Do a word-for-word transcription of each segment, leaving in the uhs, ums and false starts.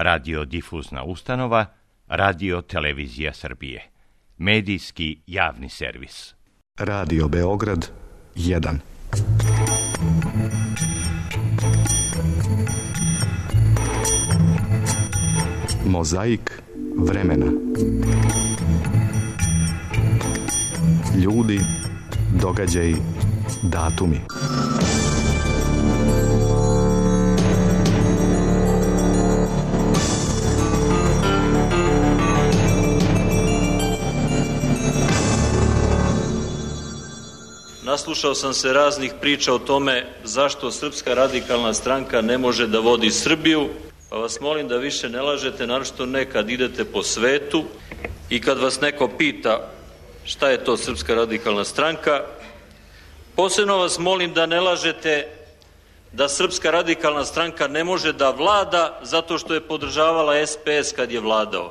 radiodifuzna ustanova, Radio Televizija Srbije, medijski javni servis. Radio Beograd jedan. Mozaik vremena. Ljudi, događaji, datumi. Naslušao sam se raznih priča o tome zašto Srpska radikalna stranka ne može da vodi Srbiju, pa vas molim da više ne lažete, naročito ne kad idete po svetu i kad vas neko pita šta je to Srpska radikalna stranka. Posebno vas molim da ne lažete da Srpska radikalna stranka ne može da vlada zato što je podržavala S P S kad je vladao.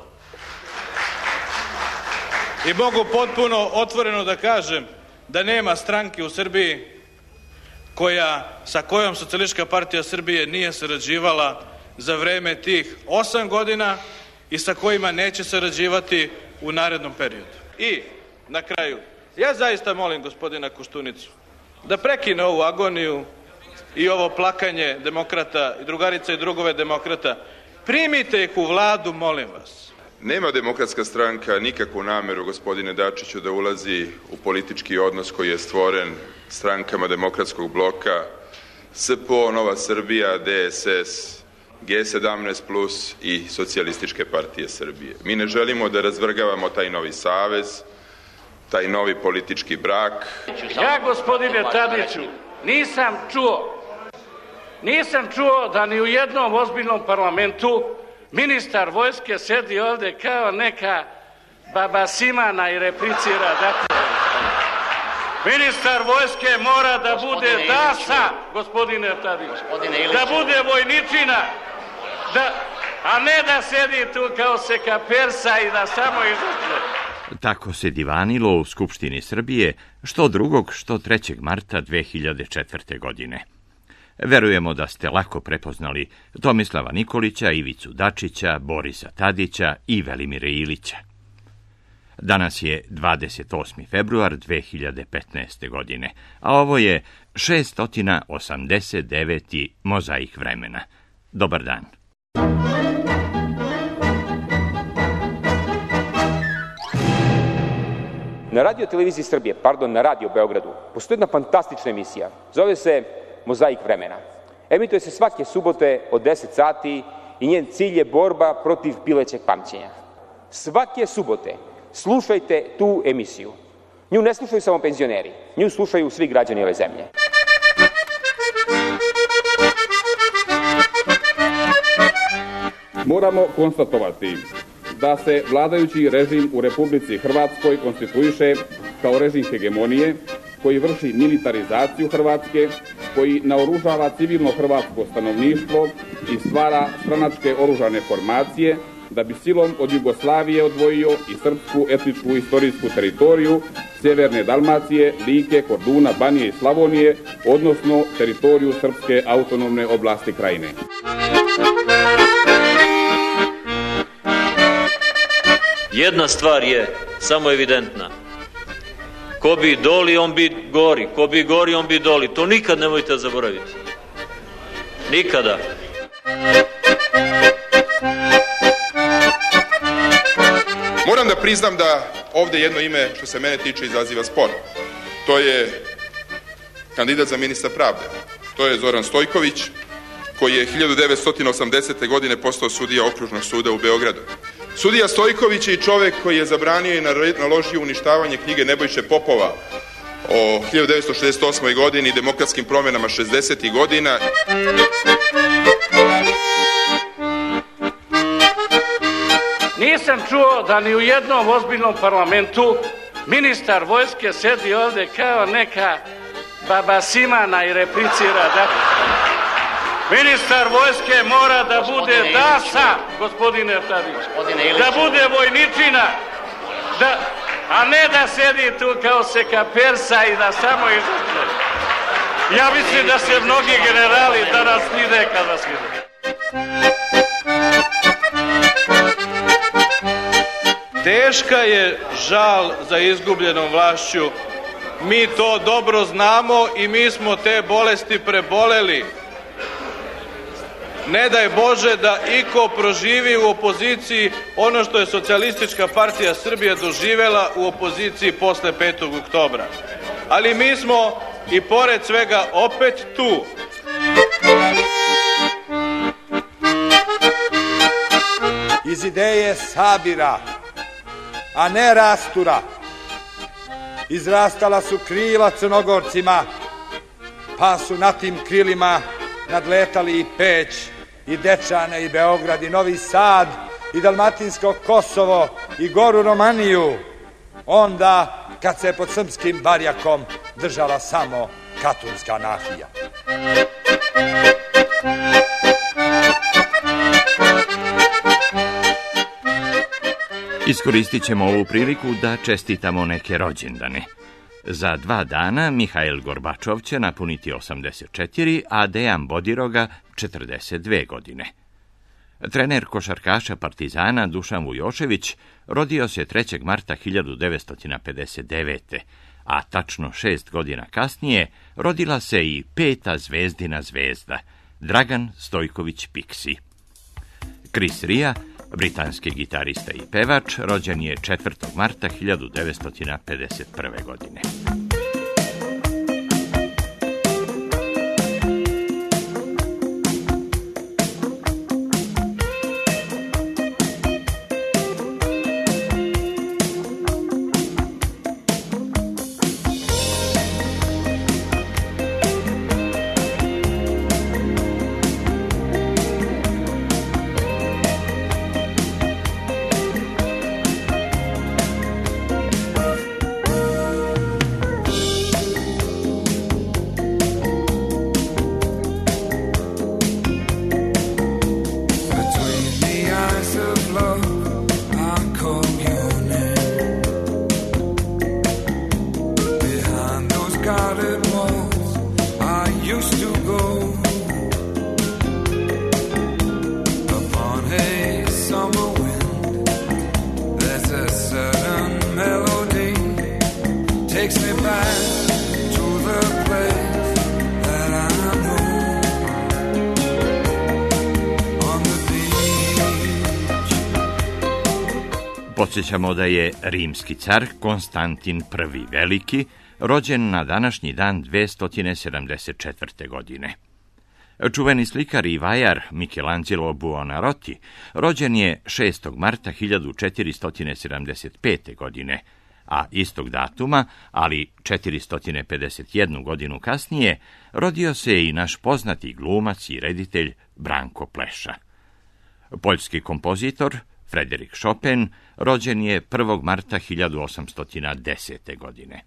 I mogu potpuno otvoreno da kažem da nema stranke u Srbiji koja, sa kojom Socijalistička partija Srbije nije sarađivala za vreme tih osam godina i sa kojima neće sarađivati u narednom periodu. I na kraju, ja zaista molim gospodina Koštunicu da prekine ovu agoniju i ovo plakanje demokrata i drugarica i drugove demokrata. Primite ih u vladu, molim vas. Nema Demokratska stranka nikakvu nameru, gospodine Dačiću, da ulazi u politički odnos koji je stvoren strankama Demokratskog bloka, S P O, Nova Srbija, D S S, G sedamnaest plus i Socijalističke partije Srbije. Mi ne želimo da razvrgavamo taj novi savez, taj novi politički brak. Ja, gospodine Tadiću, nisam čuo, nisam čuo da ni u jednom ozbiljnom parlamentu ministar vojske sedi ovde kao neka baba Simana i replicira. Dakle, ministar vojske mora da bude dasa, gospodine Tadić, da bude vojničina, da, a ne da sedi tu kao sekapersa i da samo izvrće. Tako se divanilo u Skupštini Srbije što drugog, što trećeg marta dve hiljade četvrte. godine. Verujemo da ste lako prepoznali Tomislava Nikolića, Ivicu Dačića, Borisa Tadića i Velimira Ilića. Danas je dvadeset osmi februar dve hiljade petnaeste. godine, a ovo je šesto osamdeset deveti Mozaik vremena. Dobar dan. Na Radio Televiziji Srbije, pardon, na Radio Beogradu, postoji jedna fantastična emisija. Zove se Mozaik vremena. Emituje se svake subote od deset sati i njen cilj je borba protiv pilećeg pamćenja. Svake subote slušajte tu emisiju. Nju ne slušaju samo penzioneri, nju slušaju svi građani ove zemlje. Moramo konstatovati da se vladajući režim u Republici Hrvatskoj konstituiše kao režim hegemonije, koji vrši militarizaciju Hrvatske, koji naoružava civilno hrvatsko stanovništvo i stvara stranačke oružane formacije, da bi silom od Jugoslavije odvojio i srpsku etničku istorijsku teritoriju, Severne Dalmacije, Like, Korduna, Banije i Slavonije, odnosno teritoriju Srpske autonomne oblasti Krajine. Jedna stvar je samo evidentna. Ko bi doli, on bi gori. Ko bi gori, on bi doli. To nikad nemojte zaboraviti. Nikada. Moram da priznam da ovde jedno ime, što se mene tiče, izaziva spor. To je kandidat za ministra pravde. To je Zoran Stojković, koji je hiljadu devetsto osamdesete. godine postao sudija Okružnog suda u Beogradu. Sudija Stojković je i čovek koji je zabranio i naložio uništavanje knjige Nebojše Popova o hiljadu devetsto šezdeset osmoj. godini i demokratskim promjenama šezdesetih godina. Nisam čuo da ni u jednom ozbiljnom parlamentu ministar vojske sedi ovde kao neka baba Simana i replicira. Dakle, ministar vojske mora da bude dasa, gospodine Tadić, da bude vojničina, da, a ne da sedi tu kao sekapersa i da samo izvrće. Ja mislim da se mnogi generali danas vide kad vas vide. Teška je žal za izgubljenom vlašću. Mi to dobro znamo i mi smo te bolesti preboleli. Ne daj Bože da iko proživi u opoziciji ono što je Socijalistička partija Srbije doživela u opoziciji posle petog oktobra. Ali mi smo i pored svega opet tu. Iz ideje sabira, a ne rastura, izrastala su krila Crnogorcima, pa su na tim krilima nadletali i Peć, i Dečane, i Beograd, i Novi Sad, i Dalmatinsko Kosovo, i Goru Romaniju, onda kad se pod srpskim barjakom držala samo Katunska nahija. Iskoristit ćemo ovu priliku da čestitamo neke rođendane. Za dva dana Mihail Gorbačov će napuniti osamdeset četiri, a Dejan Bodiroga četrdeset dve godine. Trener košarkaša Partizana Dušan Vujošević rodio se trećeg marta hiljadu devetsto pedeset devete. a tačno šest godina kasnije rodila se i peta zvezdina zvezda, Dragan Stojković Pixi. Chris Ria, britanski gitarista i pevač, rođen je četvrtog marta hiljadu devetsto pedeset prve. godine. Podsjećamo da je rimski car Konstantin prvi Veliki rođen na današnji dan dvesta sedamdeset četvrte. godine. Čuveni slikar i vajar Michelangelo Buonarroti rođen je šestog marta hiljadu četiristo sedamdeset pete. godine, a istog datuma, ali četiristo pedeset jednu godinu kasnije, rodio se i naš poznati glumac i reditelj Branko Pleša. Poljski kompozitor Frederik Chopin rođen je prvog marta hiljadu osamsto desete. godine.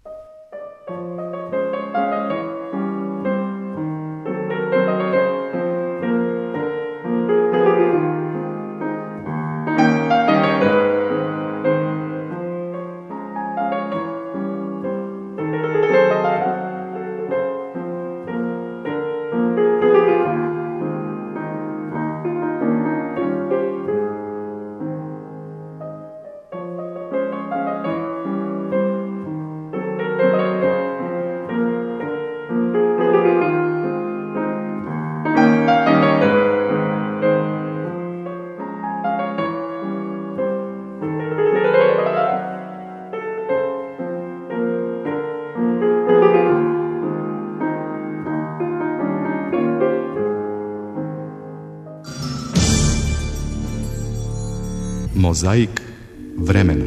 Mozaik vremena.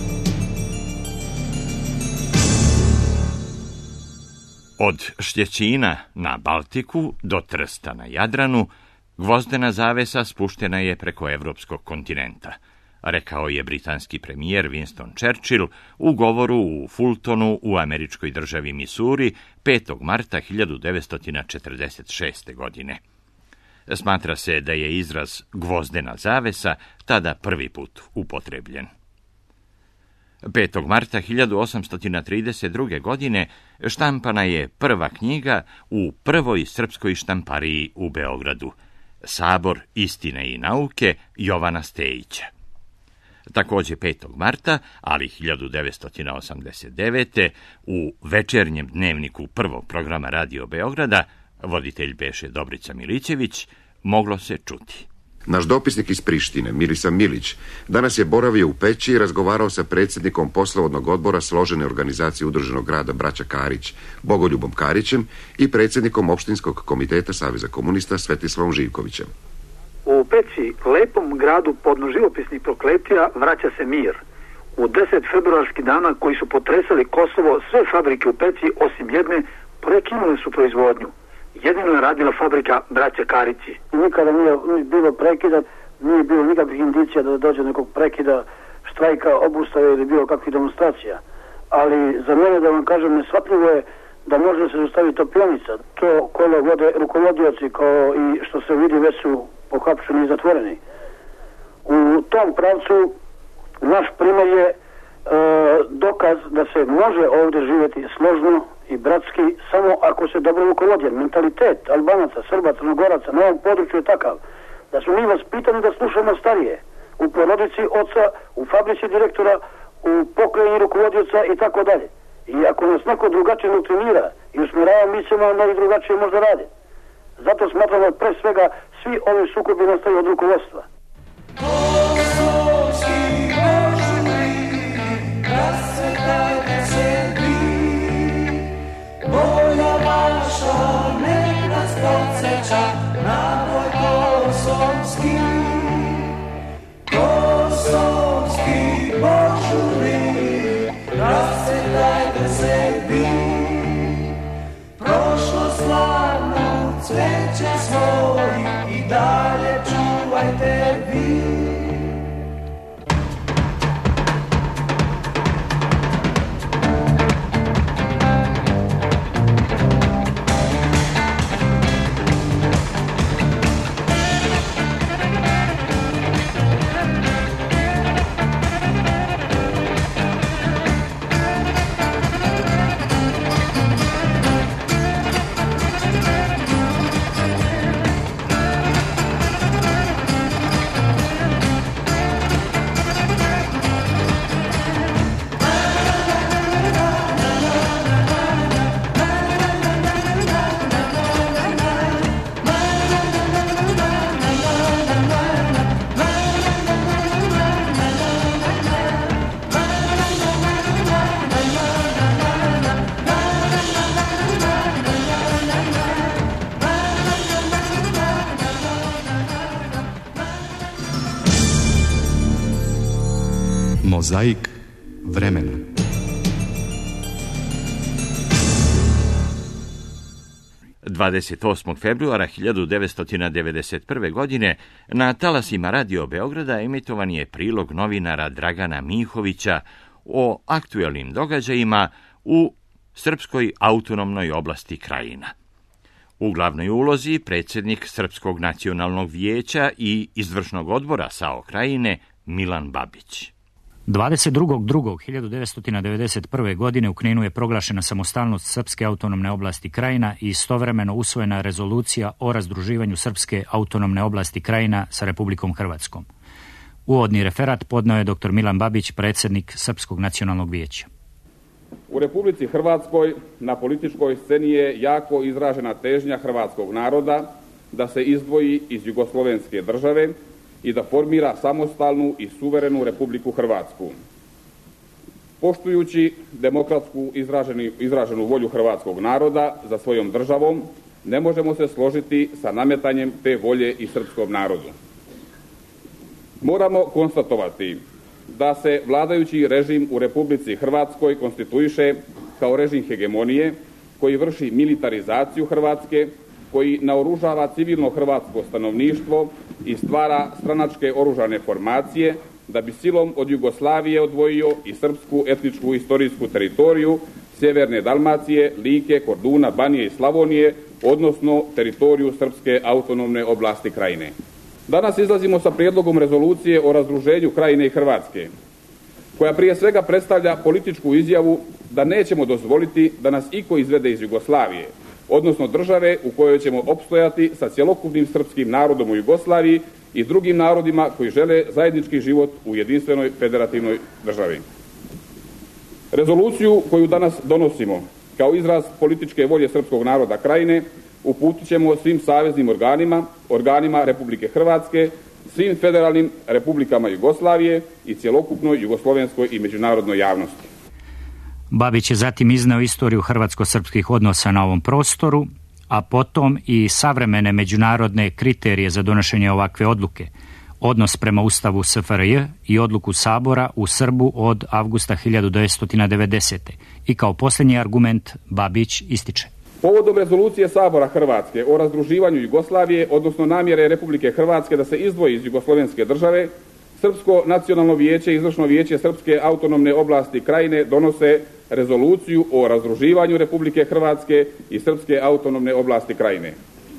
Od Štěćina na Baltiku do Trsta na Jadranu, gvozdena zavesa spuštena je preko evropskog kontinenta, rekao je britanski premijer Winston Churchill u govoru u Fultonu u američkoj državi Missouri petog marta hiljadu devetsto četrdeset šeste. godine. Smatra se da je izraz gvozdena zavesa tada prvi put upotrebljen. petog marta hiljadu osamsto trideset druge. godine štampana je prva knjiga u prvoj srpskoj štampariji u Beogradu, Sabor istine i nauke Jovana Stejića. Takođe petog marta, ali hiljadu devetsto osamdeset devete. u večernjem dnevniku prvog programa Radio Beograda, voditelj beše Dobrica Milićević, moglo se čuti. Naš dopisnik iz Prištine, Milisav Milić, danas je boravio u Peći i razgovarao sa predsjednikom poslovodnog odbora složene organizacije udruženog grada Braća Karić, Bogoljubom Karićem, i predsjednikom opštinskog komiteta Saveza komunista Svetislavom Živkovićem. U Peći, lepom gradu podno živopisnih prokletija, vraća se mir. U deset februarskih dana koji su potresali Kosovo, sve fabrike u Peći, osim jedne, prekinule su proizvodnju. Jedino je radila fabrika Braća Karići. Nikada nije bilo prekida, nije bilo nikakvih indicija da dođe nekog prekida, štrajka, obustave ili bilo kakvih demonstracija. Ali za mene, da vam kažem, neshvatljivo je da može da se zaustavi topionica. To kolo vode rukovodioci, kao i što se vidi, već su pohapšeni i zatvoreni. U tom pravcu naš primjer je e, dokaz da se može ovdje živjeti složno i bratski samo ako se dobro rukovodi. Mentalitet Albanaca, Srba, Crnogoraca na ovom području je takav da smo mi vaspitani da slušamo starije. U porodici oca, u fabrici direktora, u pokrajini rukovodioca i tako dalje. I ako nas neko drugačije doktrinira i usmjerava, mi ćemo onda i drugačije možda raditi. Zato smatramo da pre svega svi ovi sukobi nastaju od rukovodstva. Volja vaša nek nas podsjeća na boj kosovski, kosovski božuri, rasvjetajte se vi, prošlo slavno cveće svoji i dalje čuvajte vi. Mozaik vremena. dvadeset osmog februara hiljadu devetsto devedeset prve. godine na talasima Radio Beograda emitovan je prilog novinara Dragana Mihovića o aktuelnim događajima u Srpskoj autonomnoj oblasti Krajina. U glavnoj ulozi predsjednik Srpskog nacionalnog vijeća i izvršnog odbora S A O Krajine Milan Babić. dvadeset drugog drugog hiljadu devetsto devedeset prve. godine u Kninu je proglašena samostalnost Srpske autonomne oblasti Krajina i istovremeno usvojena rezolucija o razdruživanju Srpske autonomne oblasti Krajina sa Republikom Hrvatskom. Uvodni referat podneo je doktor Milan Babić, predsjednik Srpskog nacionalnog vijeća. U Republici Hrvatskoj na političkoj sceni je jako izražena težnja hrvatskog naroda da se izdvoji iz jugoslovenske države i da formira samostalnu i suverenu Republiku Hrvatsku. Poštujući demokratsku izraženi, izraženu volju hrvatskog naroda za svojom državom, ne možemo se složiti sa nametanjem te volje i srpskom narodu. Moramo konstatovati da se vladajući režim u Republici Hrvatskoj konstituiše kao režim hegemonije koji vrši militarizaciju Hrvatske, koji naoružava civilno hrvatsko stanovništvo i stvara stranačke oružane formacije da bi silom od Jugoslavije odvojio i srpsku etničku istorijsku teritoriju sjeverne Dalmacije, Like, Korduna, Banije i Slavonije, odnosno teritoriju Srpske autonomne oblasti Krajine. Danas izlazimo sa prijedlogom rezolucije o razdruženju Krajine i Hrvatske, koja prije svega predstavlja političku izjavu da nećemo dozvoliti da nas iko izvede iz Jugoslavije, odnosno države u kojoj ćemo opstojati sa cjelokupnim srpskim narodom u Jugoslaviji i drugim narodima koji žele zajednički život u jedinstvenoj federativnoj državi. Rezoluciju koju danas donosimo kao izraz političke volje srpskog naroda Krajine uputit ćemo svim saveznim organima, organima Republike Hrvatske, svim federalnim republikama Jugoslavije i cjelokupnoj jugoslovenskoj i međunarodnoj javnosti. Babić je zatim izneo istoriju hrvatsko-srpskih odnosa na ovom prostoru, a potom i savremene međunarodne kriterije za donošenje ovakve odluke, odnos prema Ustavu S F R J i odluku Sabora u Srbu od avgusta hiljadu devetsto devedesete. I kao posljednji argument Babić ističe. Povodom rezolucije Sabora Hrvatske o razdruživanju Jugoslavije, odnosno namjere Republike Hrvatske da se izdvoji iz jugoslovenske države, Srpsko nacionalno vijeće i Izvršno vijeće Srpske autonomne oblasti Krajine donose rezoluciju o razdruživanju Republike Hrvatske i Srpske autonomne oblasti Krajine.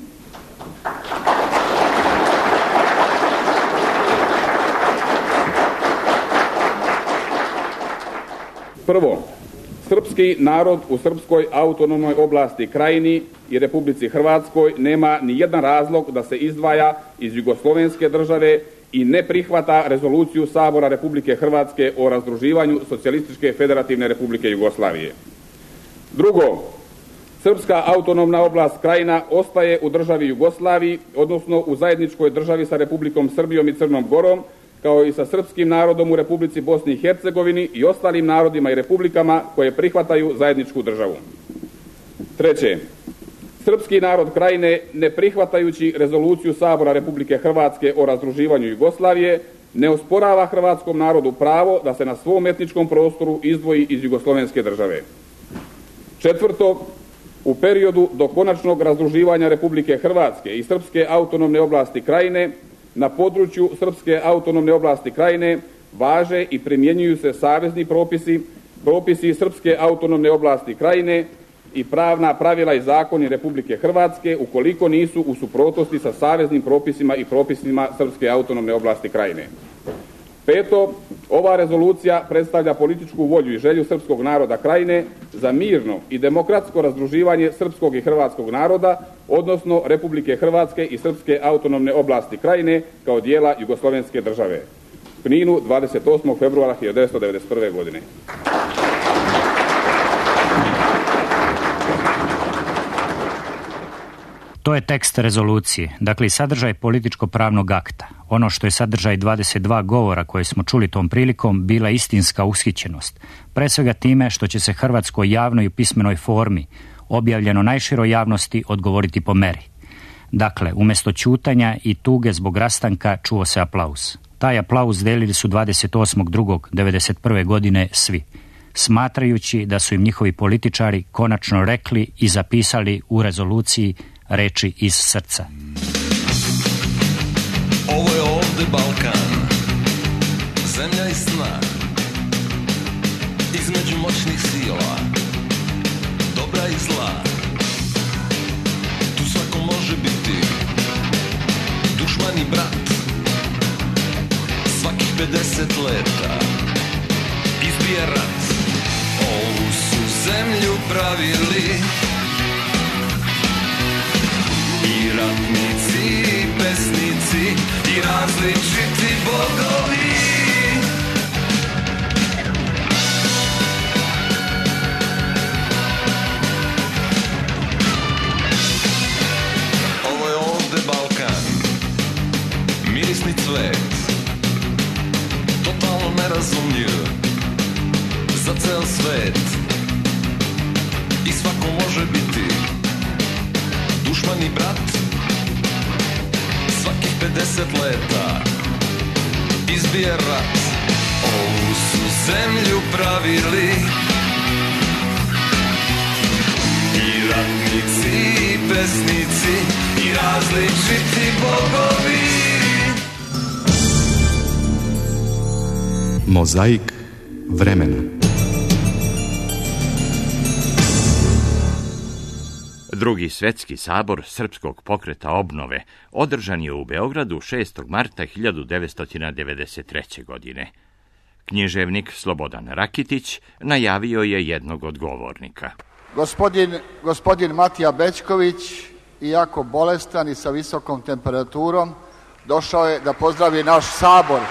Prvo, srpski narod u Srpskoj autonomnoj oblasti Krajini i Republici Hrvatskoj nema ni jedan razlog da se izdvaja iz jugoslovenske države i ne prihvata rezoluciju Sabora Republike Hrvatske o razdruživanju Socijalističke federativne Republike Jugoslavije. Drugo, Srpska autonomna oblast Krajina ostaje u državi Jugoslaviji, odnosno u zajedničkoj državi sa Republikom Srbijom i Crnom Gorom, kao i sa srpskim narodom u Republici Bosni i Hercegovini i ostalim narodima i republikama koje prihvataju zajedničku državu. Treće, srpski narod Krajine, ne prihvatajući rezoluciju Sabora Republike Hrvatske o razdruživanju Jugoslavije, ne osporava hrvatskom narodu pravo da se na svom etničkom prostoru izdvoji iz jugoslovenske države. Četvrto, u periodu do konačnog razdruživanja Republike Hrvatske i Srpske autonomne oblasti Krajine, na području Srpske autonomne oblasti Krajine važe i primjenjuju se savezni propisi, propisi Srpske autonomne oblasti Krajine i pravna pravila i zakoni Republike Hrvatske ukoliko nisu u suprotnosti sa saveznim propisima i propisima Srpske autonomne oblasti Krajine. Peto, ova rezolucija predstavlja političku volju i želju srpskog naroda Krajine za mirno i demokratsko razdruživanje srpskog i hrvatskog naroda, odnosno Republike Hrvatske i Srpske autonomne oblasti Krajine kao dijela jugoslovenske države. U Kninu, dvadeset osmog februara hiljadu devetsto devedeset prve. godine. To je tekst rezolucije, dakle i sadržaj političko-pravnog akta. Ono što je sadržaj dvadeset dva govora koje smo čuli tom prilikom bila istinska ushićenost. Pre svega time što će se hrvatskoj javnoj i pismenoj formi, objavljeno najširoj javnosti, odgovoriti po meri. Dakle, umjesto ćutanja i tuge zbog rastanka čuo se aplauz. Taj aplauz delili su dvadeset osmog drugog devedeset prve. godine svi, smatrajući da su im njihovi političari konačno rekli i zapisali u rezoluciji reči iz srca. Ovo je ovde Balkan, zemlja i sna, između moćnih sila, dobra i zla. Tu svako može biti dušman i brat, svakih pedeset leta izbije rat. Ovu su zemlju pravili i ratnici, i pesnici, i različiti bogovi. Ovo je ovde Balkan, mirisni cvet, totalno nerazumljiv za ceo svet. I svako može biti dušman i brat, svakih pedeset leta izbije rat. Ovu su zemlju pravili i ratnici, i pesnici, i različiti bogovi. Mozaik vremena. Drugi svetski sabor Srpskog pokreta obnove održan je u Beogradu šestog marta hiljadu devetsto devedeset treće. godine. Književnik Slobodan Rakitić najavio je jednog od govornika. Gospodin, gospodin Matija Bećković, iako bolestan i sa visokom temperaturom, došao je da pozdravi naš Sabor.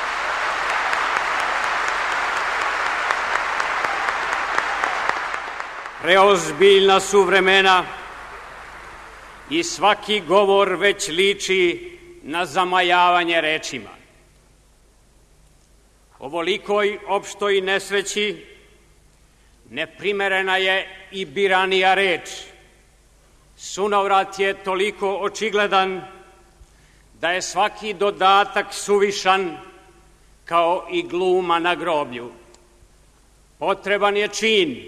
Preozbiljna su vremena i svaki govor već liči na zamajavanje rečima. Ovolikoj opštoj nesreći neprimerena je i biranija reč. Sunovrat je toliko očigledan da je svaki dodatak suvišan kao i gluma na groblju. Potreban je čin,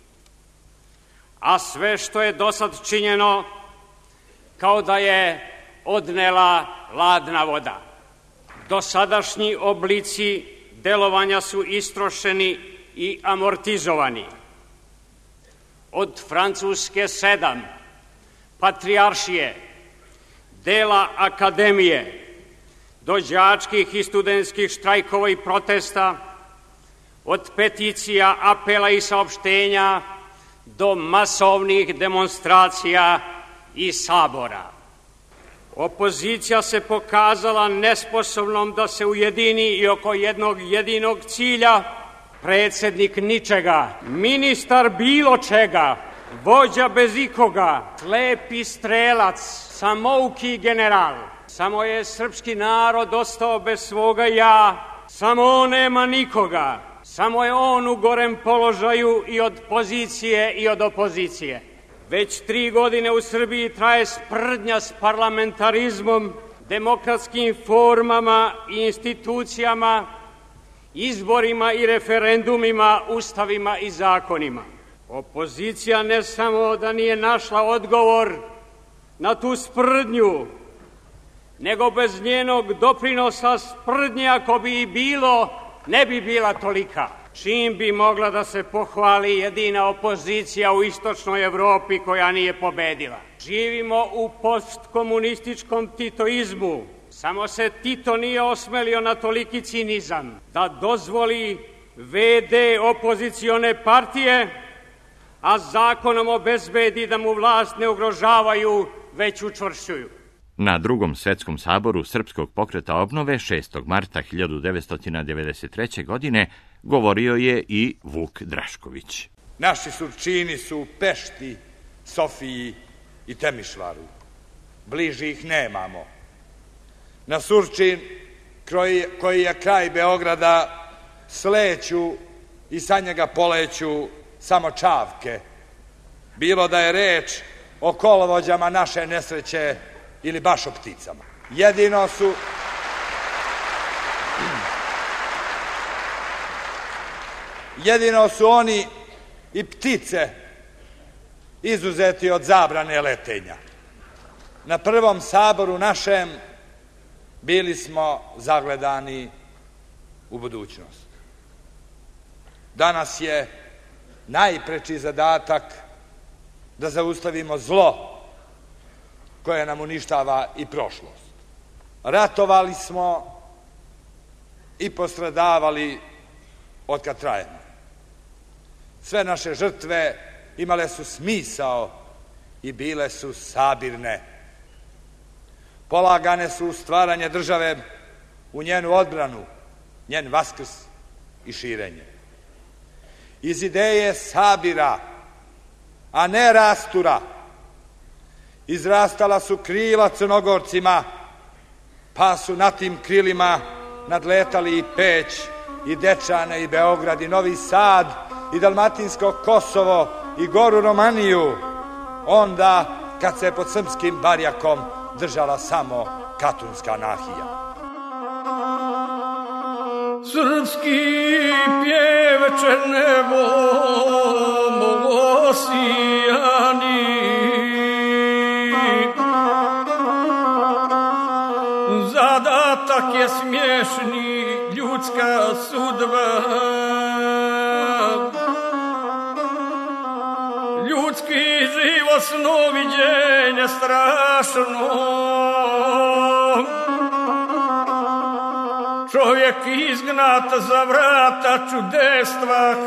a sve što je dosad činjeno kao da je odnela ladna voda. Dosadašnji oblici delovanja su istrošeni i amortizovani. Od Francuske sedam, Patrijaršije, dela akademije, do đačkih i studentskih štrajkova i protesta, od peticija, apela i saopštenja do masovnih demonstracija i sabora. Opozicija se pokazala nesposobnom da se ujedini i oko jednog jedinog cilja, predsednik ničega, ministar bilo čega, vođa bez ikoga, slepi strelac, samouki general. Samo je srpski narod ostao bez svoga ja, samo on nema nikoga, samo je on u gorem položaju i od pozicije i od opozicije. Već tri godine u Srbiji traje sprdnja s parlamentarizmom, demokratskim formama i institucijama, izborima i referendumima, ustavima i zakonima. Opozicija ne samo da nije našla odgovor na tu sprdnju, nego bez njenog doprinosa sprdnje, ako bi i bilo, ne bi bila tolika. Čim bi mogla da se pohvali jedina opozicija u istočnoj Evropi koja nije pobedila. Živimo u postkomunističkom titoizmu. Samo se Tito nije osmelio na toliki cinizam da dozvoli ve de opozicione partije, a zakonom obezbedi da mu vlast ne ugrožavaju, već učvršćuju. Na drugom svetskom saboru Srpskog pokreta obnove šestog marta hiljadu devetsto devedeset treće. godine govorio je i Vuk Drašković. Naši surčini su u Pešti, Sofiji i Temišvaru. Bliži ih nemamo. Na Surčin, koji je kraj Beograda, sleću i sa njega poleću samo čavke. Bilo da je reč o kolovođama naše nesreće ili baš o pticama. Jedino su jedino su oni i ptice izuzeti od zabrane letenja. Na prvom saboru našem bili smo zagledani u budućnost. Danas je najpreči zadatak da zaustavimo zlo koje nam uništava i prošlost. Ratovali smo i postradavali od kad trajemo. Sve naše žrtve imale su smisao i bile su sabirne. Polagane su u stvaranje države, u njenu odbranu, njen vaskrs i širenje. Iz ideje sabira, a ne rastura, izrastala su krila Crnogorcima, pa su na tim krilima nadletali i Peć, i Dečane, i Beograd, i Novi Sad, i Dalmatinsko Kosovo, i Goru Romaniju, onda kad se pod srpskim barjakom držala samo Katunska nahija. Srpski pjeveče nebo osijani, zadatak je smiješni, ljudska sudba. Ljudski život snoviđenje strašno, čovjek izgnat za vrata čudestva,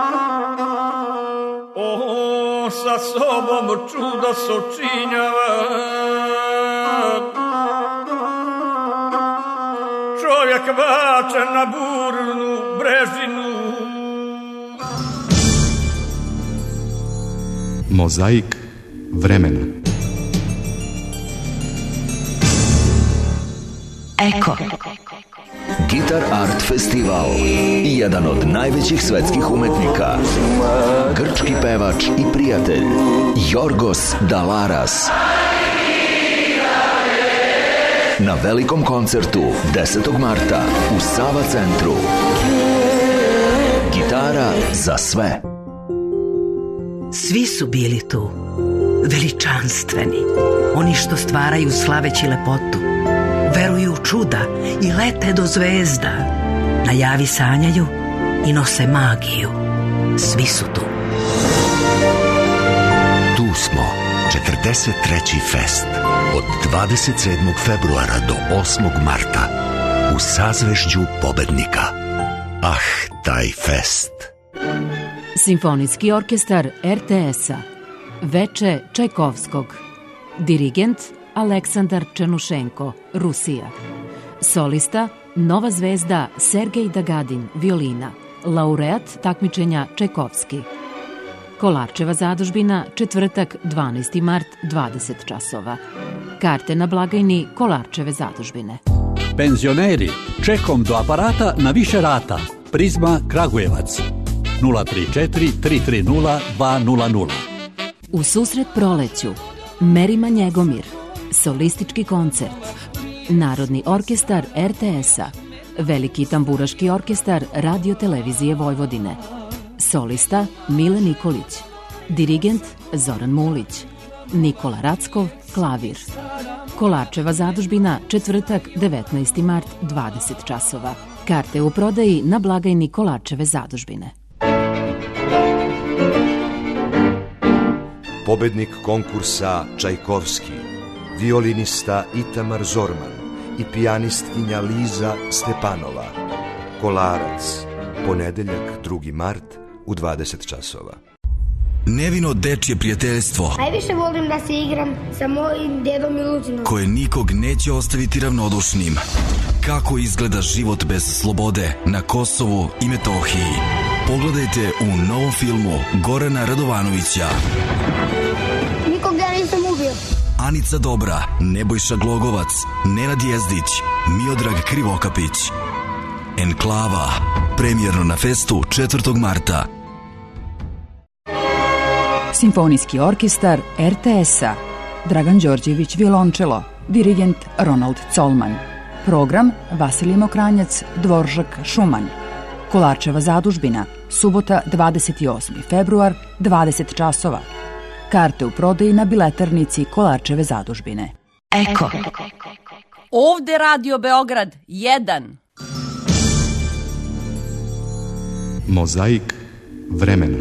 o, sa sobom čudo sočinjava. čovjek bačen na burnu brežinu. Mozaik vremena. Eko. Gitar Art Festival. Jedan od najvećih svetskih umetnika. Grčki pevač i prijatelj Jorgos Dalaras. Na velikom koncertu desetog marta u Sava centru. Gitara za sve. Svi su bili tu, veličanstveni, oni što stvaraju slaveći lepotu, veruju u čuda i lete do zvezda, na javi sanjaju i nose magiju. Svi su tu. Tu smo, četrdeset treći fest, od dvadeset sedmog februara do osmog marta, u sazvežđu pobednika. Ah, taj fest! Simfonijski orkestar er te es-a, Veče Čajkovskog, dirigent Aleksandar Černušenko, Rusija, solista Nova zvezda Sergej Dagadin, violina, laureat takmičenja Čajkovski. Kolarčeva zadužbina, četvrtak, dvanaesti mart, dvadeset časova. Karte na blagajni Kolarčeve zadužbine. Penzioneri, čekom do aparata na više rata. Prizma Kragujevac. nula tri četiri tri tri nula dva nula nula. U susret proleću Merima Njegomir, solistički koncert, Narodni orkestar er te es-a, Veliki tamburaški orkestar Radio televizije Vojvodine, solista Mile Nikolić, dirigent Zoran Mulić, Nikola Rackov, klavir. Kolarčeva zadužbina, četvrtak, devetnaesti mart, dvadeset časova. Karte u prodaji na blagajni Kolarčeve zadužbine. Pobednik konkursa Čajkovski, violinista Itamar Zorman i pijanistkinja Liza Stepanova. Kolarac, ponedeljak, drugi mart, u dvadeset časova. Nevino dečje prijateljstvo. Najviše volim da se igram sa mojim dedom Miluzinom. Koje nikog neće ostaviti ravnodušnim. Kako izgleda život bez slobode na Kosovu i Metohiji. Pogledajte u novom filmu Gorana Radovanovića. Nikog ja nisam ubio. Anica Dobra, Nebojša Glogovac, Nenad Jezdić, Miodrag Krivokapić. Enklava, premijerno na festu četvrtog marta. Simfonijski orkestar er te es-a, Dragan Đorđević violončelo, dirigent Ronald Colman. Program Vasilij Mokranjac, Dvoržak Šuman. Kolarčeva zadužbina, subota dvadeset osmi februar, dvadeset časova. Karte u prodaji na biletarnici Kolarčeve zadužbine. Eko. Ovde Radio Beograd jedan. Mozaik vremena.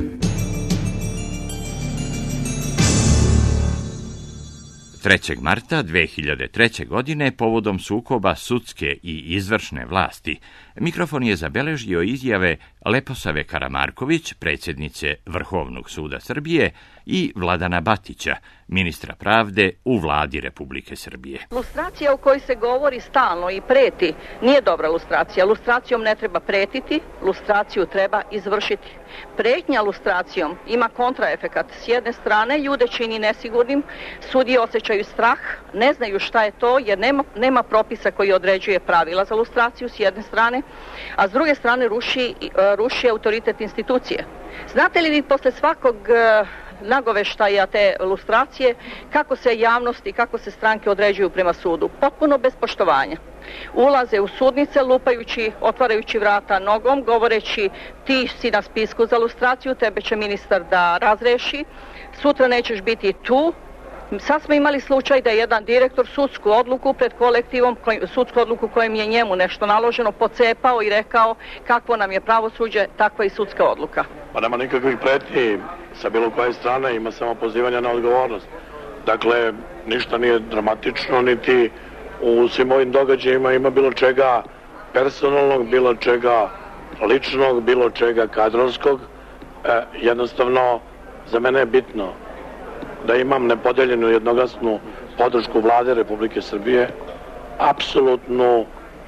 trećeg marta dve hiljade treće. godine povodom sukoba sudske i izvršne vlasti, mikrofon je zabeležio izjave Leposave Karamarković, predsjednice Vrhovnog suda Srbije, i Vladana Batića, ministra pravde u vladi Republike Srbije. Lustracija o kojoj se govori stalno i preti nije dobra lustracija. Lustracijom ne treba pretiti, lustraciju treba izvršiti. Pretnja lustracijom ima kontraefekat. S jedne strane ljude čini nesigurnim, sudije osjećaju strah, ne znaju šta je to jer nema, nema propisa koji određuje pravila za lustraciju s jedne strane, a s druge strane ruši, ruši autoritet institucije. Znate li vi posle svakog nagoveštaja te lustracije kako se javnost i kako se stranke određuju prema sudu? Potpuno bez poštovanja. Ulaze u sudnice lupajući, otvarajući vrata nogom, govoreći ti si na spisku za lustraciju, tebe će ministar da razreši, sutra nećeš biti tu. Sad smo imali slučaj da je jedan direktor sudsku odluku pred kolektivom, sudsku odluku kojem je njemu nešto naloženo, pocepao i rekao kakvo nam je pravosuđe, takva i sudska odluka. Pa nema nikakvih pretnji sa bilo koje strane, ima samo pozivanja na odgovornost. Dakle, ništa nije dramatično, niti u svim ovim događajima ima bilo čega personalnog, bilo čega ličnog, bilo čega kadrovskog. E, jednostavno, za mene je bitno da imam nepodeljenu jednoglasnu podršku vlade Republike Srbije, apsolutnu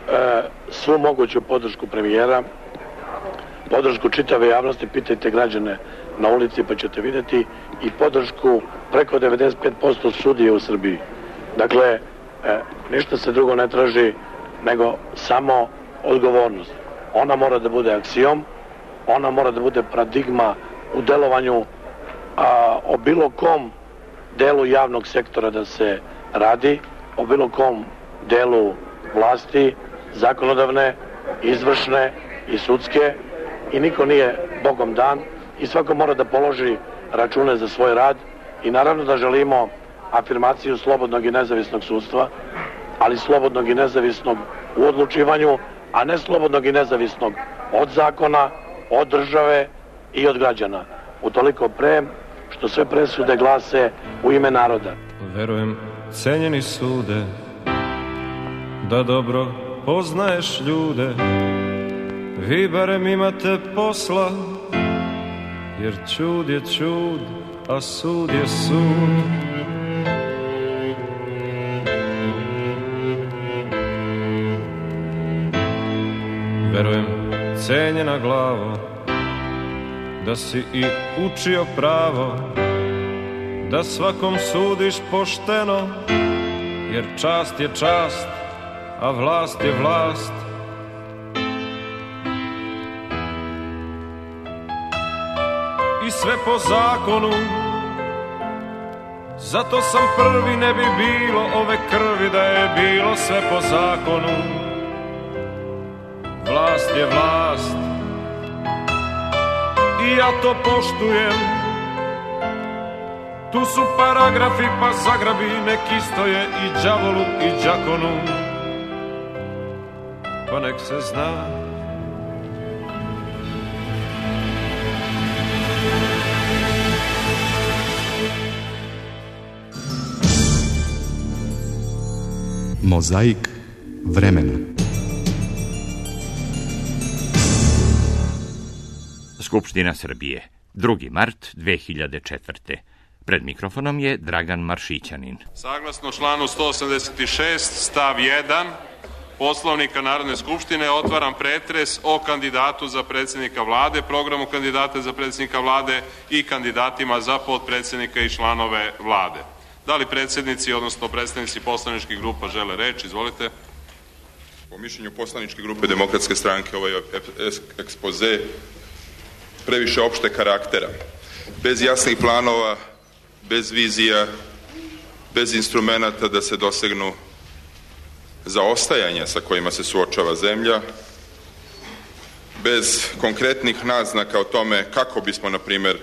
svu moguću podršku premijera, podršku čitave javnosti, pitajte građane na ulici pa ćete vidjeti, i podršku preko devedeset pet posto sudije u Srbiji. Dakle, e, ništa se drugo ne traži nego samo odgovornost. Ona mora da bude aksijom, ona mora da bude paradigma u delovanju a, o bilo kom delu javnog sektora da se radi, o bilo kom delu vlasti, zakonodavne, izvršne i sudske, i niko nije Bogom dan i svako mora da položi račune za svoj rad, i naravno da želimo afirmaciju slobodnog i nezavisnog sudstva, ali slobodnog i nezavisnog u odlučivanju, a ne slobodnog i nezavisnog od zakona, od države i od građana. Utoliko pre što sve presude glase u ime naroda. Verujem, cenjeni sude, da dobro poznaješ ljude, vi barem imate posla, jer čud je čud, a sud je sud. Verujem, cenjena glavo, da si i učio pravo, da svakom sudiš pošteno, jer čast je čast, a vlast je vlast. I sve po zakonu, zato sam prvi, ne bi bilo ove krvi da je bilo sve po zakonu. Vlast je vlast i ja to poštujem. Tu su paragrafi pa zagrabi, nek istoje i đavolu i đakonu, pa nek se zna. Mozaik vremena. Skupština Srbije, drugi mart dve hiljade četvrte. Pred mikrofonom je Dragan Maršićanin. Saglasno članu sto osamdeset šest stav jedan Poslovnika Narodne skupštine otvaram pretres o kandidatu za predsjednika vlade, programu kandidata za predsjednika vlade i kandidatima za potpredsjednika i članove vlade. Da li predsjednici, odnosno predstavnici poslaničkih grupa žele reč? Izvolite. Po mišljenju poslaničke grupe Demokratske stranke ovaj ekspoze previše opšte karaktera. Bez jasnih planova, bez vizija, bez instrumenta da se dosegnu zaostajanja sa kojima se suočava zemlja, bez konkretnih naznaka o tome kako bismo, na primjer,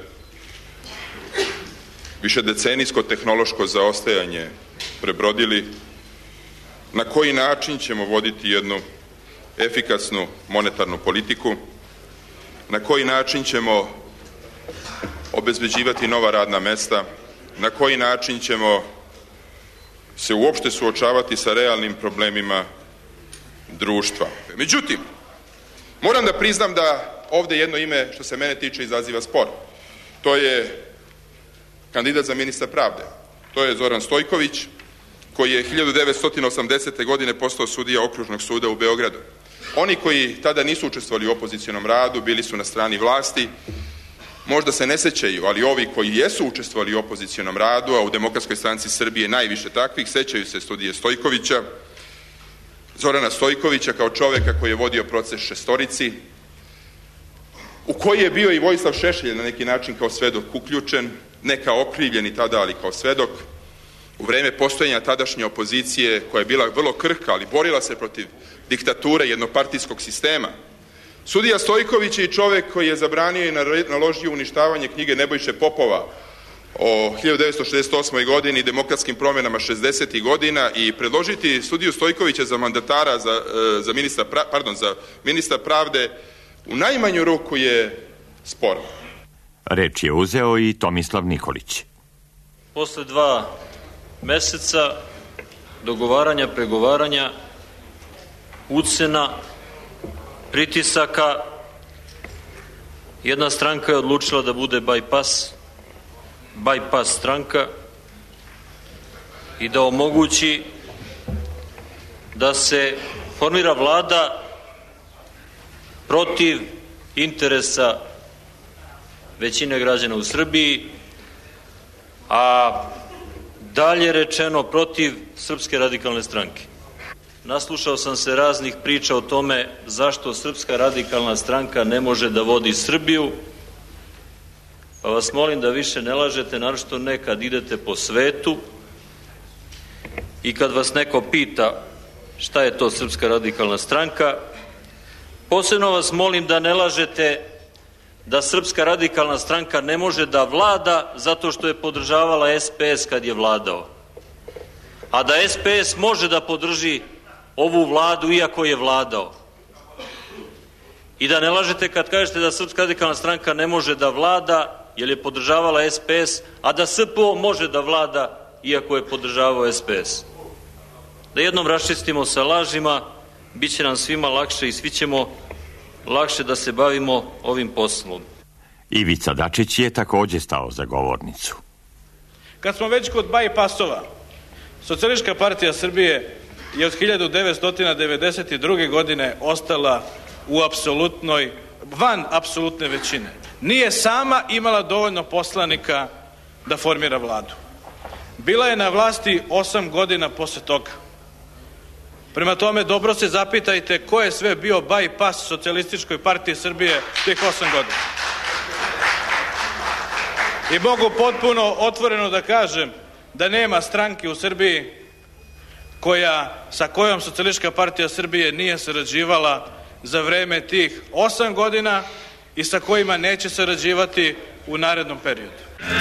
višedecenijsko tehnološko zaostajanje prebrodili, na koji način ćemo voditi jednu efikasnu monetarnu politiku, na koji način ćemo obezbeđivati nova radna mesta, na koji način ćemo se uopšte suočavati sa realnim problemima društva. Međutim, moram da priznam da ovde jedno ime, što se mene tiče, izaziva spor. To je kandidat za ministra pravde. To je Zoran Stojković, koji je hiljadu devetsto osamdesete. godine postao sudija Okružnog suda u Beogradu. Oni koji tada nisu učestvovali u opozicionom radu, bili su na strani vlasti, možda se ne sećaju, ali ovi koji jesu učestvovali u opozicionom radu, a u Demokratskoj stranci Srbije najviše takvih, sećaju se sudije Stojkovića, Zorana Stojkovića kao čoveka koji je vodio proces Šestorici, u koji je bio i Vojislav Šešelj na neki način kao svedok uključen, ne kao okrivljeni tada, ali kao svedok, u vreme postojanja tadašnje opozicije, koja je bila vrlo krhka, ali borila se protiv diktature jednopartijskog sistema. Sudija Stojković je i čovek koji je zabranio i naložio uništavanje knjige Nebojše Popova o hiljadu devetsto šezdeset osmoj. godini i demokratskim promjenama šezdesetih godina, i predložiti sudiju Stojkovića za mandatara, za, za, ministra, pardon, za ministra pravde u najmanju ruku je sporno. Reč je uzeo i Tomislav Nikolić. Posle dva meseca dogovaranja, pregovaranja, ucena, pritisaka, jedna stranka je odlučila da bude bypass, bypass stranka i da omogući da se formira vlada protiv interesa većine građana u Srbiji, a dalje rečeno protiv Srpske radikalne stranke. Naslušao sam se raznih priča o tome zašto Srpska radikalna stranka ne može da vodi Srbiju, pa vas molim da više ne lažete, naročito ne kad idete po svetu i kad vas neko pita šta je to Srpska radikalna stranka. Posebno vas molim da ne lažete da Srpska radikalna stranka ne može da vlada zato što je podržavala S P S kad je vladao, a da S P S može da podrži ovu vladu iako je vladao. I da ne lažete kad kažete da Srpska radikalna stranka ne može da vlada jer je podržavala S P S, a da S P O može da vlada iako je podržavao S P S. Da jednom raščistimo sa lažima, bit će nam svima lakše i svi ćemo lakše da se bavimo ovim poslom. Ivica Dačić je takođe stao za govornicu. Kad smo već kod bajpasova, Socijalistička partija Srbije je od hiljadu devetsto devedeset druge. godine ostala u apsolutnoj, van apsolutne većine. Nije sama imala dovoljno poslanika da formira vladu. Bila je na vlasti osam godina posle toga. Prema tome, dobro se zapitajte ko je sve bio bajpas Socijalističkoj partiji Srbije tih osam godina. I mogu potpuno otvoreno da kažem da nema stranke u Srbiji koja, sa kojom Socijalistička partija Srbije nije sarađivala za vreme tih osam godina i sa kojima neće sarađivati u narednom periodu.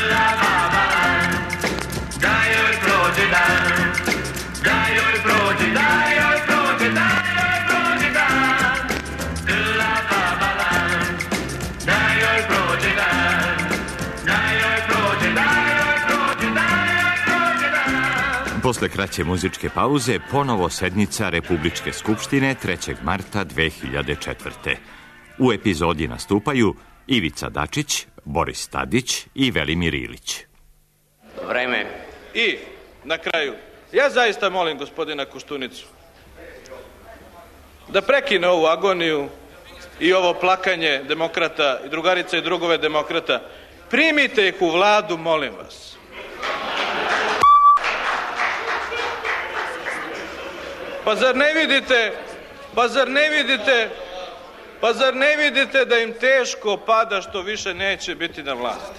Posle kraće muzičke pauze, ponovo sednica Republičke skupštine trećeg marta dve hiljade četvrte. U epizodi nastupaju Ivica Dačić, Boris Tadić i Velimir Ilić. Vreme. I, na kraju, ja zaista molim gospodina Koštunicu da prekine ovu agoniju i ovo plakanje demokrata i drugarica i drugove demokrata. Primite ih u vladu, molim vas. Pa zar ne vidite, pa zar ne vidite, pa zar ne vidite da im teško pada što više neće biti na vlasti?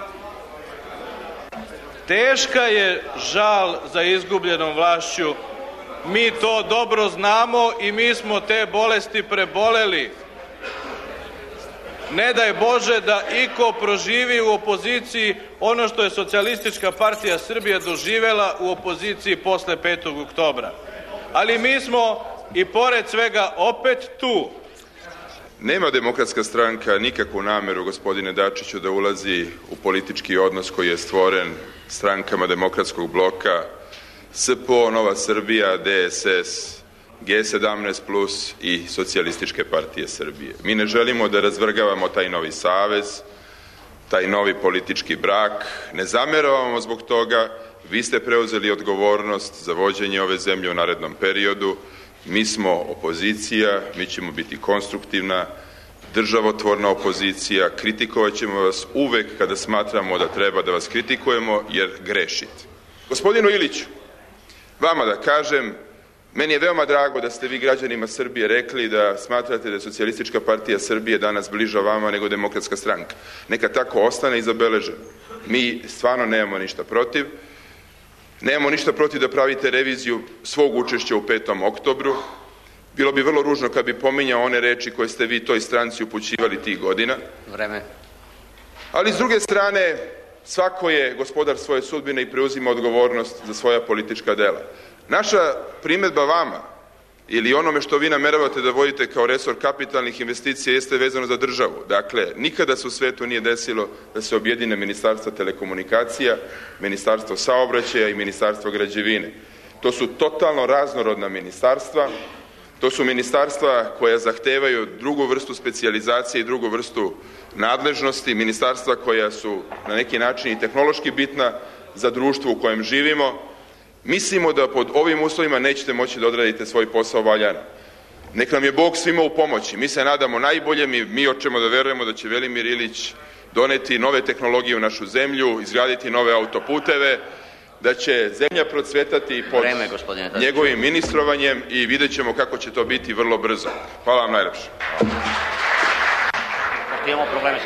Teška je žal za izgubljenom vlašću. Mi to dobro znamo i mi smo te bolesti preboleli. Ne daj Bože da iko proživi u opoziciji ono što je Socijalistička partija Srbije doživela u opoziciji posle petog oktobra. Ali mi smo i pored svega opet tu. Nema Demokratska stranka nikakvu nameru, gospodine Dačiću, da ulazi u politički odnos koji je stvoren strankama Demokratskog bloka, S P O, Nova Srbija, D S S, G sedamnaest plus i Socijalističke partije Srbije. Mi ne želimo da razvrgavamo taj novi savez, taj novi politički brak, ne zameravamo zbog toga. Vi ste preuzeli odgovornost za vođenje ove zemlje u narednom periodu. Mi smo opozicija, mi ćemo biti konstruktivna, državotvorna opozicija, kritikovat ćemo vas uvek kada smatramo da treba da vas kritikujemo, jer grešite. Gospodinu Iliću, vama da kažem, meni je veoma drago da ste vi građanima Srbije rekli da smatrate da je Socijalistička partija Srbije danas bliža vama nego Demokratska stranka. Neka tako ostane i zabeleženo. Mi stvarno nemamo ništa protiv. Nemamo ništa protiv da pravite reviziju svog učešća u petom oktobru. Bilo bi vrlo ružno kad bi pominjao one reči koje ste vi toj stranci upućivali tih godina. Vreme. Ali s druge strane, svako je gospodar svoje sudbine i preuzima odgovornost za svoja politička dela. Naša primedba vama ili onome što vi nameravate da vodite kao resor kapitalnih investicija jeste vezano za državu. Dakle, nikada se u svetu nije desilo da se objedine Ministarstvo telekomunikacija, Ministarstvo saobraćaja i Ministarstvo građevine. To su totalno raznorodna ministarstva, to su ministarstva koja zahtevaju drugu vrstu specijalizacije i drugu vrstu nadležnosti, ministarstva koja su na neki način i tehnološki bitna za društvo u kojem živimo. Mislimo da pod ovim uslovima nećete moći da odradite svoj posao valjano. Nek nam je Bog svima u pomoći. Mi se nadamo najbolje, mi, mi hoćemo da verujemo da će Velimir Ilić doneti nove tehnologije u našu zemlju, izgraditi nove autoputeve, da će zemlja procvetati pod Vreme, njegovim ministrovanjem i vidjet ćemo kako će to biti vrlo brzo. Hvala vam najlepše. Imamo probleme sa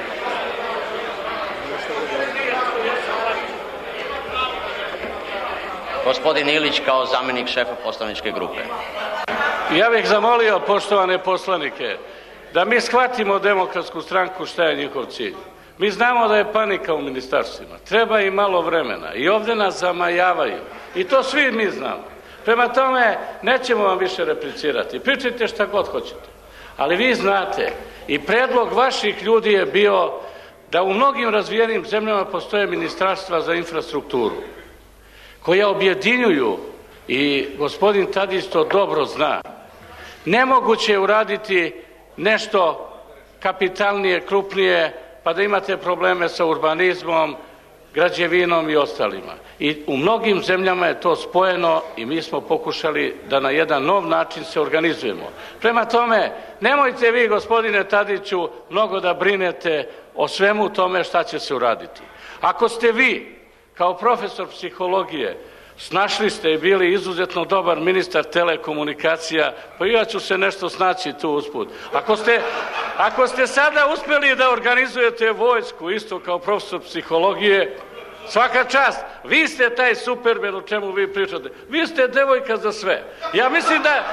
Gospodin Ilić kao zamjenik šefa poslaničke grupe. Ja bih zamolio poštovane poslanike da mi shvatimo Demokratsku stranku šta je njihov cilj. Mi znamo da je panika u ministarstvima, treba im malo vremena i ovdje nas zamajavaju i to svi mi znamo. Prema tome nećemo vam više replicirati, pričajte šta god hoćete, ali vi znate i predlog vaših ljudi je bio da u mnogim razvijenim zemljama postoje ministarstva za infrastrukturu koja objedinjuju, i gospodin Tadić to dobro zna, nemoguće je uraditi nešto kapitalnije, krupnije, pa da imate probleme sa urbanizmom, građevinom i ostalima. I u mnogim zemljama je to spojeno i mi smo pokušali da na jedan nov način se organizujemo. Prema tome, nemojte vi, gospodine Tadiću, mnogo da brinete o svemu tome šta će se uraditi. Ako ste vi, kao profesor psihologije, snašli ste i bili izuzetno dobar ministar telekomunikacija, pa ja ću se nešto snaći tu usput. Ako ste, ako ste sada uspjeli da organizujete vojsku isto kao profesor psihologije, svaka čast, vi ste taj supermen o čemu vi pričate. Vi ste devojka za sve. Ja mislim da...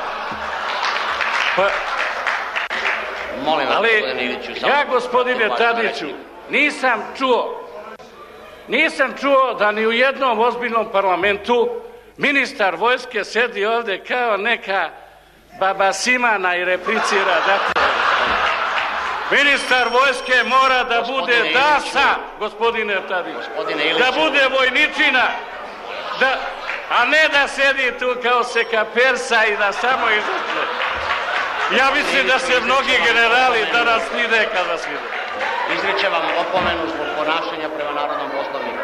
Pa, Molim vas, ali gospodine Iliću, ja, gospodine Tadiću, nisam čuo Nisam čuo da ni u jednom ozbiljnom parlamentu ministar vojske sedi ovdje kao neka baba Simana i replicira. Dakle, ministar vojske mora da bude dasa, gospodine Tadić, da bude vojničina, da, a ne da sedi tu kao seka persa i da samo izvrše. Ja mislim da se mnogi generali danas vide kad vas vide. Izričem vam opomenu zbog ponašanja prema narodnom poslovniku.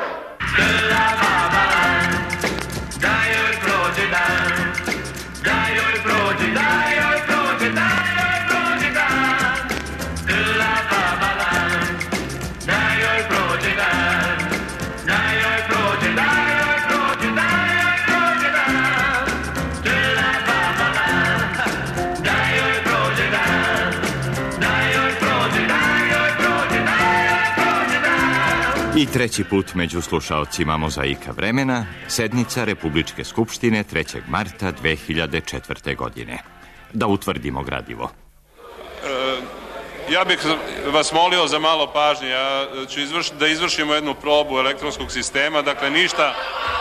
Da joj prođe dan, da joj prođe, da joj prođe, da joj prođe dan. La baba lan, da joj prođe dan, da joj prođe, da joj prođe, da joj prođe dan. La baba lan, da joj prođe dan, da joj prođe, da joj prođe, da joj prođe dan. I treći put među slušaocima Mozaika vremena, sednica Republičke skupštine trećeg marta dve hiljade četvrte. godine. Da utvrdimo gradivo. E, ja bih vas molio za malo pažnje. Ja ću izvršiti, da izvršimo jednu probu elektronskog sistema. Dakle, ništa...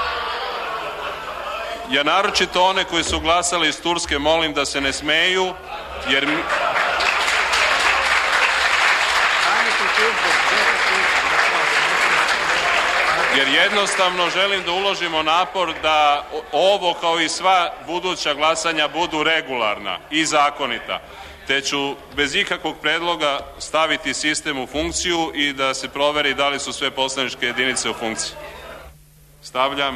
Ja naročito one koji su glasali iz Turske molim da se ne smeju, jer... Mi... Jer jednostavno želim da uložimo napor da ovo kao i sva buduća glasanja budu regularna i zakonita. Te ću bez ikakvog predloga staviti sistem u funkciju i da se proveri da li su sve poslaničke jedinice u funkciji. Stavljam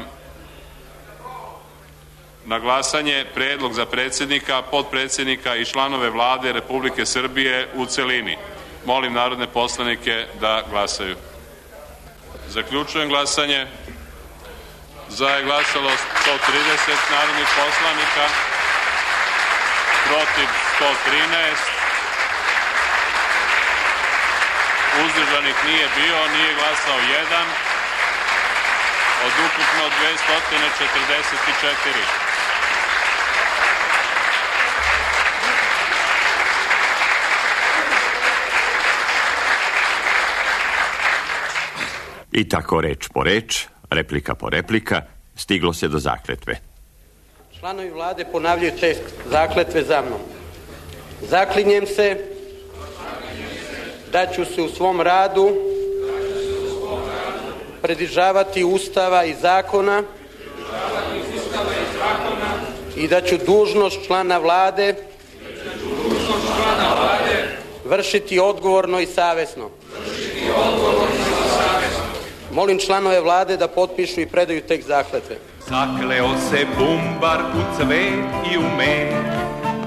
na glasanje predlog za predsjednika, potpredsjednika i članove Vlade Republike Srbije u celini. Molim narodne poslanike da glasaju. Zaključujem glasanje. Za je glasalo sto trideset narodnih poslanika, protiv sto trinaest, uzdržanih nije bio, nije glasao jedan, od ukupno dvesta četrdeset četiri. I tako reč po reč, replika po replika, stiglo se do zakletve. Članovi vlade ponavljaju tekst zakletve za mnom. Zaklinjem se da ću se u svom radu pridržavati Ustava i zakona i da ću dužnost člana vlade vršiti odgovorno i savesno. Molim članove vlade da potpišu i predaju tekst zakletve. Zakleo se bumbar u cvet i u med,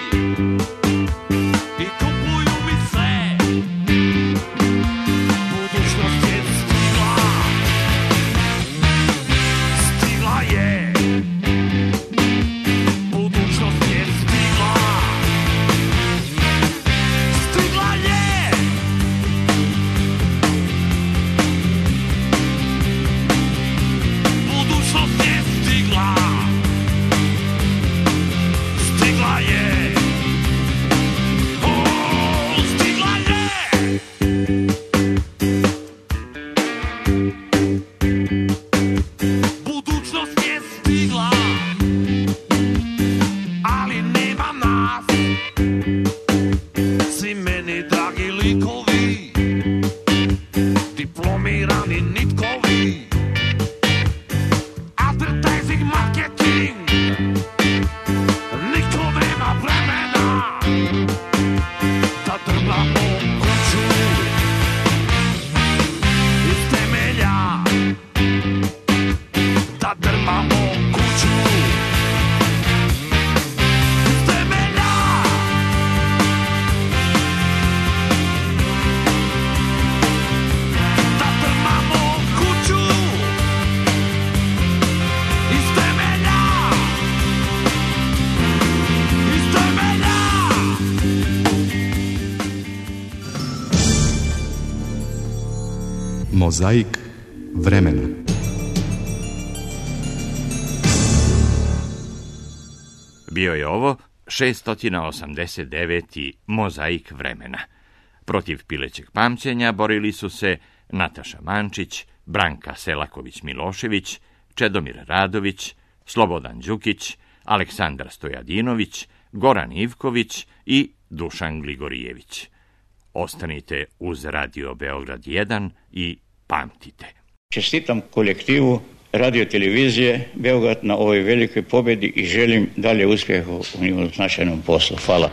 likovi, diplomirani nitkovi, advertising, marketing, niko nema vremena da drmamo kuću iz temelja, da drmamo kuću iz temelja. Da drmamo kuću iz temelja, iz temelja. Mozaik vremena. Bio je ovo šessto osamdeset deveti Mozaik vremena. Protiv pilećeg pamćenja borili su se Nataša Mančić, Branka Selaković-Milošević, Čedomir Radović, Slobodan Đukić, Aleksandar Stojadinović, Goran Ivković i Dušan Gligorijević. Ostanite uz Radio Beograd jedan i pamtite. Čestitam kolektivu radio televizije Beograd na ovoj velikoj pobjedi i želim dalje uspjeha u njihovom značajnom poslu. Hvala.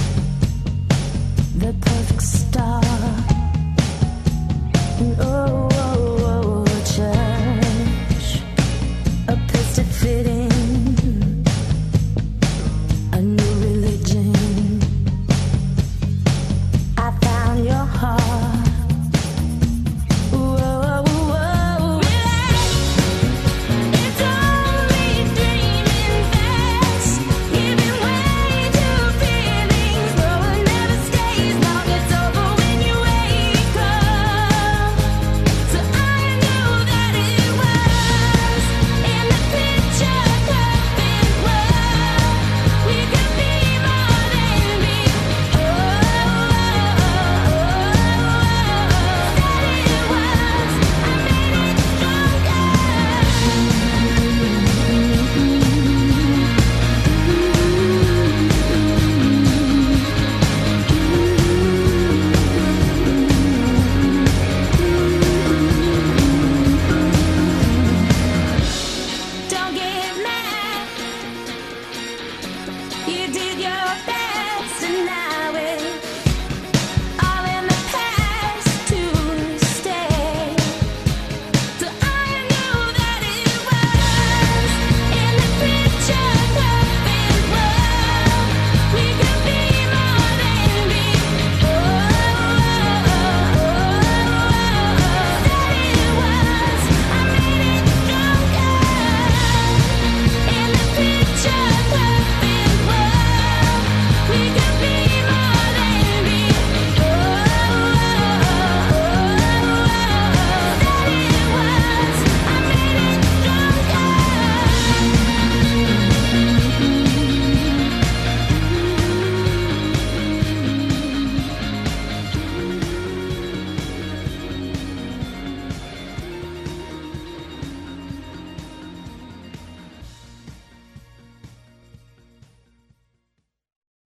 The perfect star. And oh